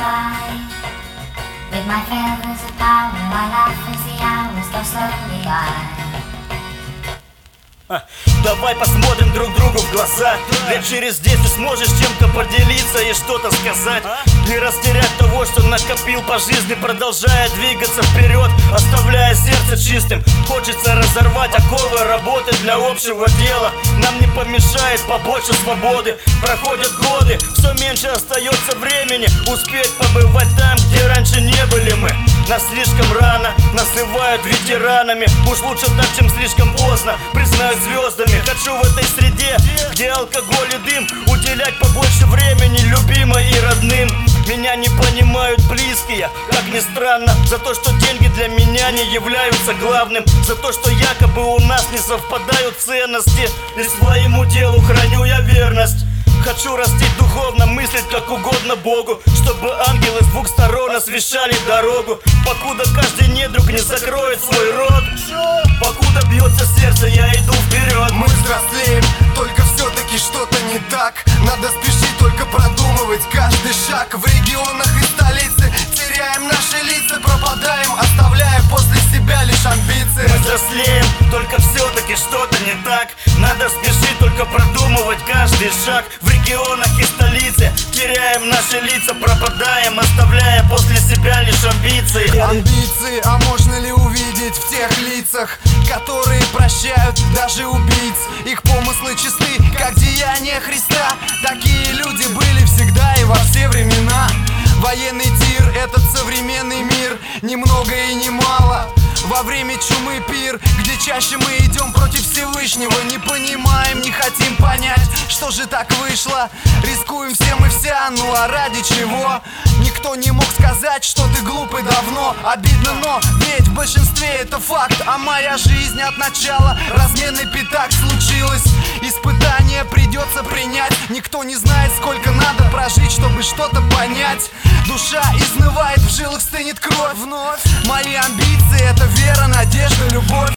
by with my feathers of power. I laugh as the hours go slowly by. Давай посмотрим друг другу в глаза. Лет через 10 сможешь чем-то поделиться и что-то сказать. Не растерять того, что накопил по жизни, продолжая двигаться вперед, оставляя сердце чистым. Хочется разорвать оковы работы для общего дела. Нам не помешает побольше свободы. Проходят годы, все меньше остается времени успеть побывать там, где раньше не были мы. Нас слишком рано называют ветеранами. Уж лучше так, чем слишком поздно признают звездами. Хочу в этой среде, где алкоголь и дым, уделять побольше времени любимой и родным. Меня не понимают близкие, как ни странно, за то, что деньги для меня не являются главным, за то, что якобы у нас не совпадают ценности, и своему делу храню я верность. Хочу растить духовно, мыслить как угодно Богу, чтобы ангелы с двух сторон освещали дорогу. Покуда каждый недруг не закроет свой рот, покуда бьется сердце, я иду вперед. Мы взрослеем, только все-таки что-то не так. Надо спешить, только продумывать каждый шаг. В регионах и столице теряем наши лица, пропадаем, оставляя после себя лишь амбиции. Мы взрослеем, только все-таки что-то не так. Надо спешить, только продумывать каждый шаг. В регионах и столице теряем наши лица, пропадаем, оставляя после себя лишь амбиции. Амбиции, а можно ли увидеть в тех лицах, которые прощают даже убийц? Их помыслы чисты, как деяния Христа. Такие люди были всегда и во все времена. Военный тир, этот современный мир, ни много и ни мало. Во время чумы пир, где чаще мы идем против Всевышнего. Не понимаем, не хотим понять, что же так вышло. Рискуем всем и вся, ну а ради чего? Никто не мог сказать, что ты глупый давно. Обидно, но ведь в большинстве это факт. А моя жизнь от начала разменный пятак случилось. Испытание придется принять. Никто не знает, сколько надо прожить, чтобы что-то понять. Душа изнывает, в жилах стынет кровь вновь. Мои амбиции — это вера, надежда, любовь.